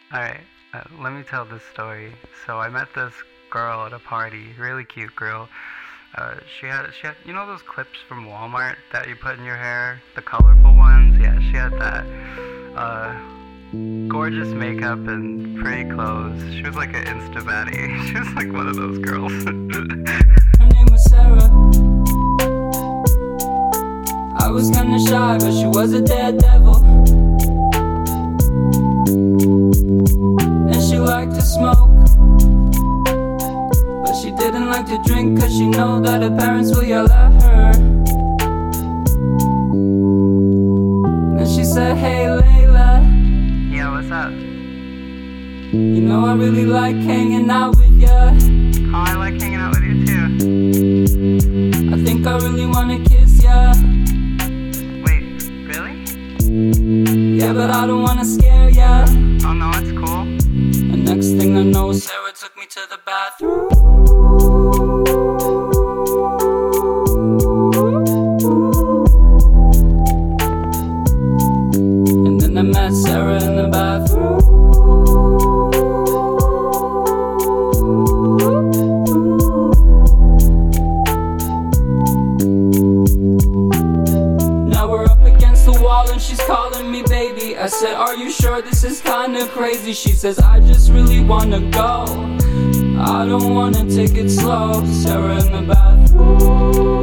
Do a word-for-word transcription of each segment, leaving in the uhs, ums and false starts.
Alright, uh, let me tell this story. So I met this girl at a party, really cute girl. Uh, she had, she had, you know those clips from Walmart that you put in your hair? The colorful ones? Yeah, she had that. Uh, gorgeous makeup and pretty clothes. She was like an Insta baddie. She was like one of those girls. Her name was Sarah. I was kinda shy, but she was a daredevil. And she liked to smoke, but she didn't like to drink, cause she know that her parents will yell at her. And she said, hey Layla, Yeah, what's up? you know I really like hanging out with ya. Oh, I like hanging out with you too. I think I really wanna kiss ya. Wait, really? Yeah, but I don't wanna scare ya. Oh no, it's cool. And next thing I know, Sarah took me to the bathroom. And then I met Sarah in the bathroom. Now we're up against the wall and she's calling me baby. I said, are you sure this is kinda crazy? She says, I just really wanna go. I don't wanna take it slow. Sarah in the bathroom.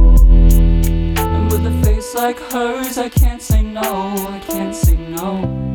And with a face like hers, I can't say no, I can't say no.